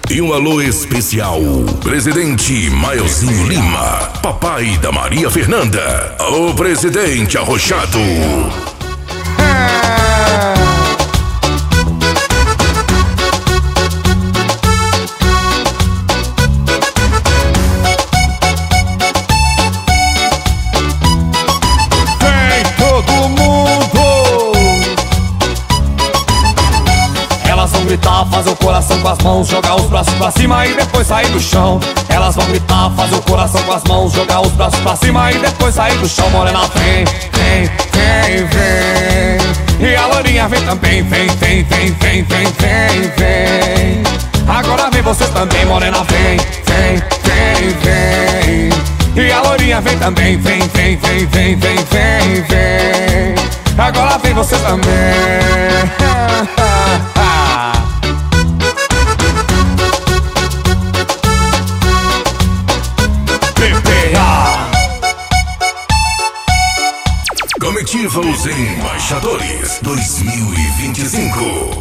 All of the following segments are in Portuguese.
E um alô especial, presidente Maelzinho Lima, papai da Maria Fernanda, o presidente arrochado. Fazer o coração com as mãos, jogar os braços pra cima e depois sair do chão. Elas vão gritar, fazer o coração com as mãos, jogar os braços pra cima e depois sair do chão. Morena vem, vem, vem, vem. E a loirinha vem também, vem, vem, vem, vem, vem, vem, vem. Agora vem vocês também, morena vem, vem, vem, vem. E a loirinha vem também, vem, vem, vem, vem, vem, vem, vem. Agora vem vocês também. Comitiva Os Embaixadores 2025.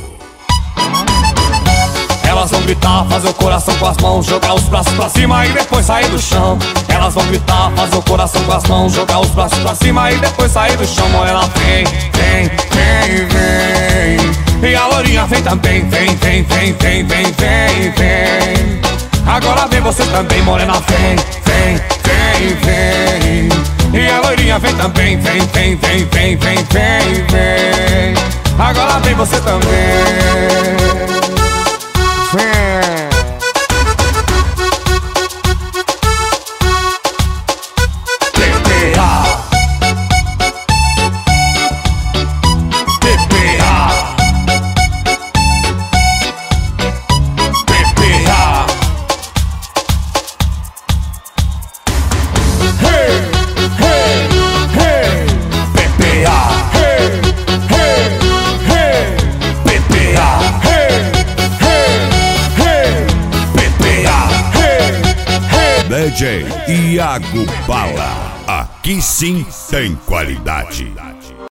Elas vão gritar, fazer o coração com as mãos, jogar os braços pra cima e depois sair do chão. Elas vão gritar, fazer o coração com as mãos, jogar os braços pra cima e depois sair do chão. Morena vem, vem, vem, vem. E a loirinha vem também, vem, vem, vem, vem, vem, vem, vem. Agora vem você também, morena vem, vem, vem, vem. E a loirinha vem também, vem, vem, vem, vem, vem, vem, vem. Agora vem você também. Vem. DJ Iago Bala, aqui sim tem qualidade.